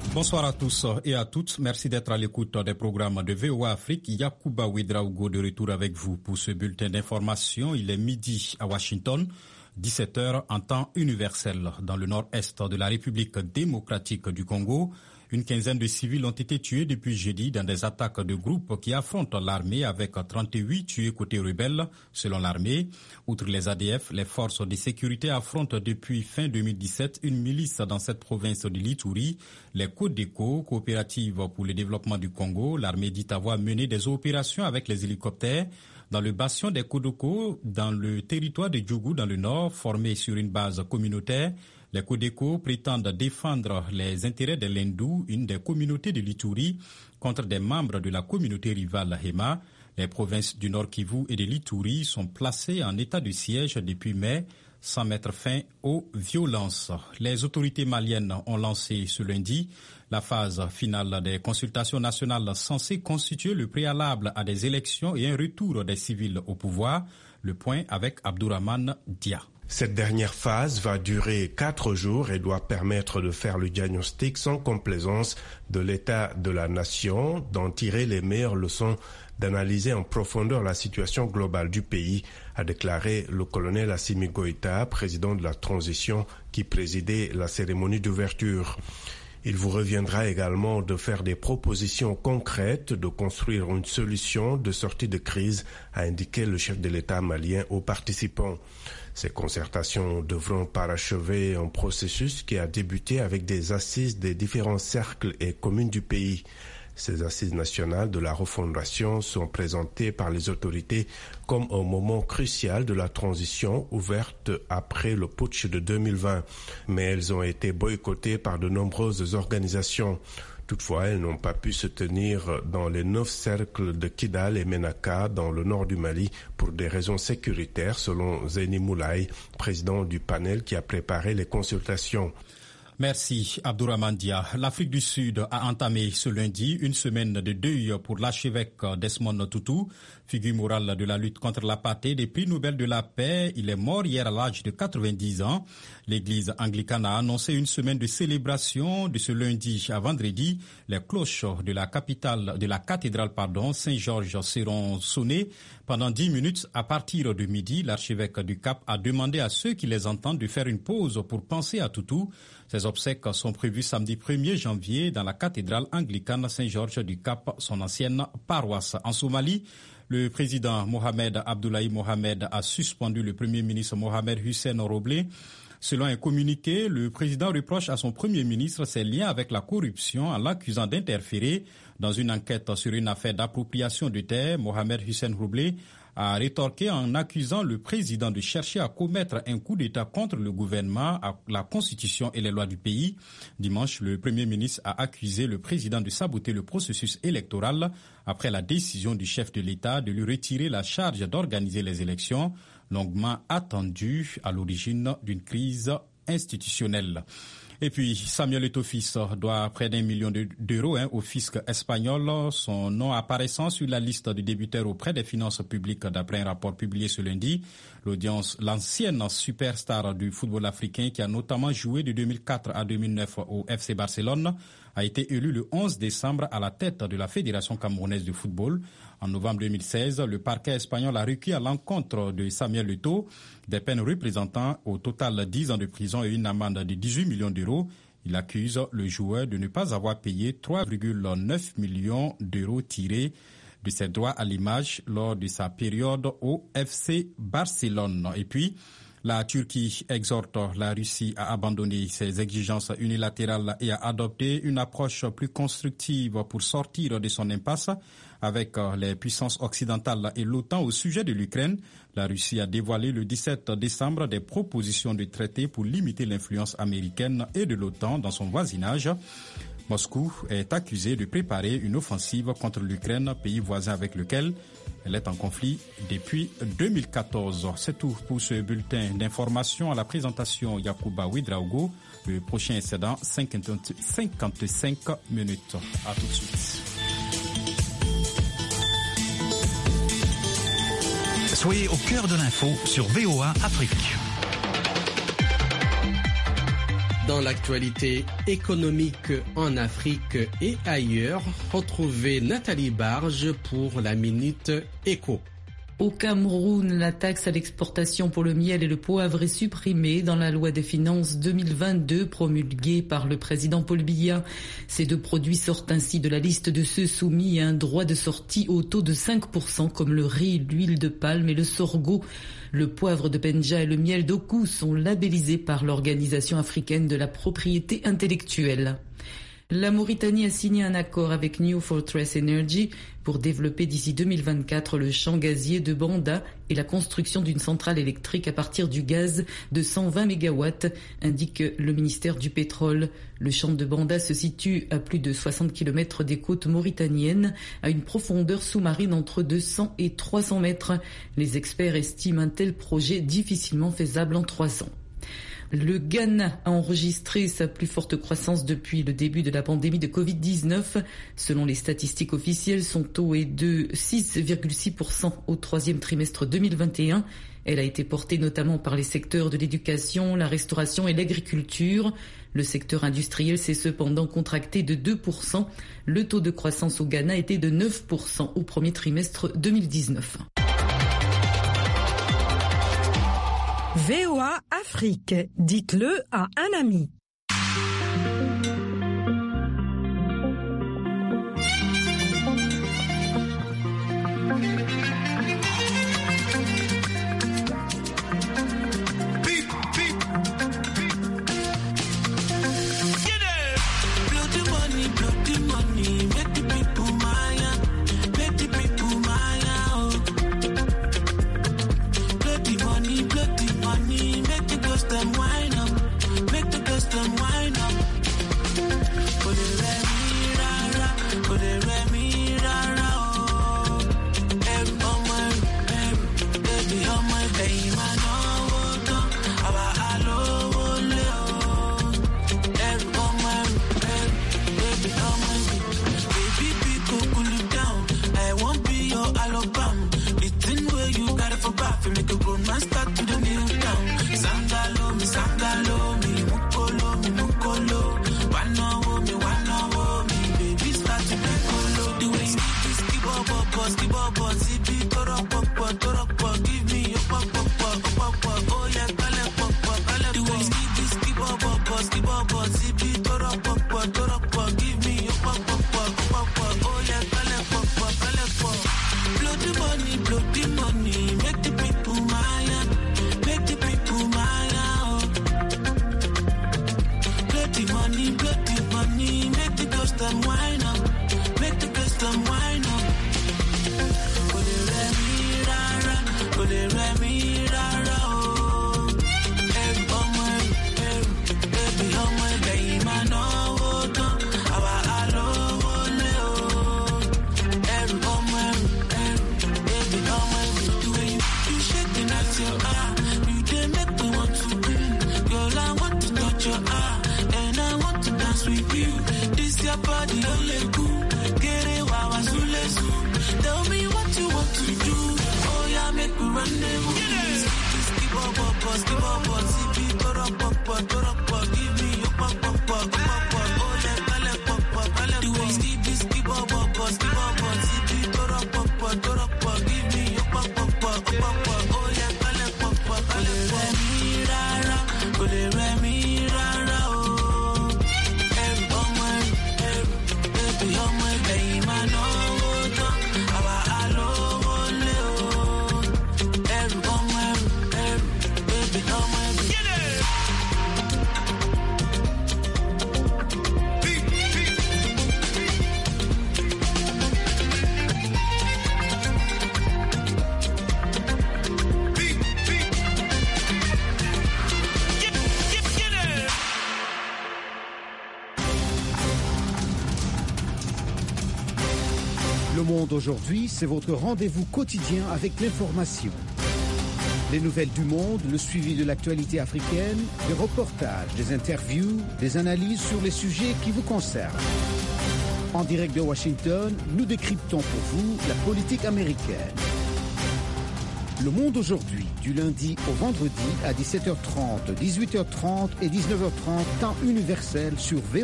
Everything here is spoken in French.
Bonsoir à tous et à toutes. Merci d'être à l'écoute des programmes de VOA Afrique. Yacouba Ouedraogo de retour avec vous pour ce bulletin d'information. Il est midi à Washington, 17h en temps universel. Dans le nord-est de la République démocratique du Congo, une quinzaine de civils ont été tués depuis jeudi dans des attaques de groupes qui affrontent l'armée avec 38 tués côté rebelles, selon l'armée. Outre les ADF, les forces de sécurité affrontent depuis fin 2017 une milice dans cette province de l'Ituri, les Codeco, coopérative pour le développement du Congo. L'armée dit avoir mené des opérations avec les hélicoptères dans le bastion des Codeco, dans le territoire de Djougou, dans le nord, formé sur une base communautaire. Les Codeco prétendent défendre les intérêts de l'Hindou, une des communautés de l'Ituri, contre des membres de la communauté rivale Hema. Les provinces du Nord Kivu et de l'Ituri sont placées en état de siège depuis mai, sans mettre fin aux violences. Les autorités maliennes ont lancé ce lundi la phase finale des consultations nationales censées constituer le préalable à des élections et un retour des civils au pouvoir. Le point avec Abdourahmane Dia. Cette dernière phase va durer 4 jours et doit permettre de faire le diagnostic sans complaisance de l'état de la nation, d'en tirer les meilleures leçons, d'analyser en profondeur la situation globale du pays, a déclaré le colonel Assimi Goïta, président de la transition qui présidait la cérémonie d'ouverture. Il vous reviendra également de faire des propositions concrètes, de construire une solution de sortie de crise, a indiqué le chef de l'État malien aux participants. Ces concertations devront parachever un processus qui a débuté avec des assises des différents cercles et communes du pays. Ces assises nationales de la refondation sont présentées par les autorités comme un moment crucial de la transition ouverte après le putsch de 2020. Mais elles ont été boycottées par de nombreuses organisations. Toutefois, elles n'ont pas pu se tenir dans les 9 cercles de Kidal et Menaka dans le nord du Mali pour des raisons sécuritaires, selon Zeni Moulay, président du panel qui a préparé les consultations. Merci Abdourahmane Dia. L'Afrique du Sud a entamé ce lundi une semaine de deuil pour l'archevêque Desmond Tutu, figure morale de la lutte contre l'apartheid et prix Nobel de la paix. Il est mort hier à l'âge de 90 ans. L'église anglicane a annoncé une semaine de célébration de ce lundi à vendredi. Les cloches de la cathédrale Saint-Georges seront sonnées pendant 10 minutes. À partir de midi, l'archevêque du Cap a demandé à ceux qui les entendent de faire une pause pour penser à Tutu. Ces obsèques sont prévues samedi 1er janvier dans la cathédrale anglicane Saint-Georges du Cap, son ancienne paroisse. En Somalie, le président Mohamed Abdullahi Mohamed a suspendu le premier ministre Mohamed Hussein Roble. Selon un communiqué, le président reproche à son premier ministre ses liens avec la corruption en l'accusant d'interférer dans une enquête sur une affaire d'appropriation de terres. Mohamed Hussein Roble a rétorqué en accusant le président de chercher à commettre un coup d'État contre le gouvernement, la constitution et les lois du pays. Dimanche, le premier ministre a accusé le président de saboter le processus électoral après la décision du chef de l'État de lui retirer la charge d'organiser les élections, longuement attendues à l'origine d'une crise institutionnelle. Et puis, Samuel Eto'o-Fils doit près d'1 million d'euros au fisc espagnol. Son nom apparaissant sur la liste des débiteurs auprès des finances publiques d'après un rapport publié ce lundi. L'ancienne superstar du football africain qui a notamment joué de 2004 à 2009 au FC Barcelone a été élu le 11 décembre à la tête de la Fédération camerounaise de football. En novembre 2016, le parquet espagnol a requis à l'encontre de Samuel Eto'o des peines représentant au total 10 ans de prison et une amende de 18 millions d'euros. Il accuse le joueur de ne pas avoir payé 3,9 millions d'euros tirés de ses droits à l'image lors de sa période au FC Barcelone. Et puis, la Turquie exhorte la Russie à abandonner ses exigences unilatérales et à adopter une approche plus constructive pour sortir de son impasse avec les puissances occidentales et l'OTAN au sujet de l'Ukraine. La Russie a dévoilé le 17 décembre des propositions de traité pour limiter l'influence américaine et de l'OTAN dans son voisinage. Moscou est accusée de préparer une offensive contre l'Ukraine, pays voisin avec lequel elle est en conflit depuis 2014. C'est tout pour ce bulletin d'information. À la présentation, Yacouba Ouedraogo. Le prochain est dans 55 minutes. À tout de suite. Soyez au cœur de l'info sur VOA Afrique. Dans l'actualité économique en Afrique et ailleurs, retrouvez Nathalie Barge pour la Minute Éco. Au Cameroun, la taxe à l'exportation pour le miel et le poivre est supprimée dans la loi des finances 2022 promulguée par le président Paul Biya. Ces deux produits sortent ainsi de la liste de ceux soumis à un droit de sortie au taux de 5% comme le riz, l'huile de palme et le sorgho. Le poivre de Penja et le miel d'Oku sont labellisés par l'Organisation africaine de la propriété intellectuelle. La Mauritanie a signé un accord avec New Fortress Energy pour développer d'ici 2024 le champ gazier de Banda et la construction d'une centrale électrique à partir du gaz de 120 MW, indique le ministère du pétrole. Le champ de Banda se situe à plus de 60 km des côtes mauritaniennes, à une profondeur sous-marine entre 200 et 300 mètres. Les experts estiment un tel projet difficilement faisable en 3 ans. Le Ghana a enregistré sa plus forte croissance depuis le début de la pandémie de Covid-19. Selon les statistiques officielles, son taux est de 6,6% au troisième trimestre 2021. Elle a été portée notamment par les secteurs de l'éducation, la restauration et l'agriculture. Le secteur industriel s'est cependant contracté de 2%. Le taux de croissance au Ghana était de 9% au premier trimestre 2019. VOA Afrique, dites-le à un ami. Le Monde aujourd'hui, c'est votre rendez-vous quotidien avec l'information. Les nouvelles du monde, le suivi de l'actualité africaine, des reportages, des interviews, des analyses sur les sujets qui vous concernent. En direct de Washington, nous décryptons pour vous la politique américaine. Le Monde aujourd'hui, du lundi au vendredi à 17h30, 18h30 et 19h30, temps universel sur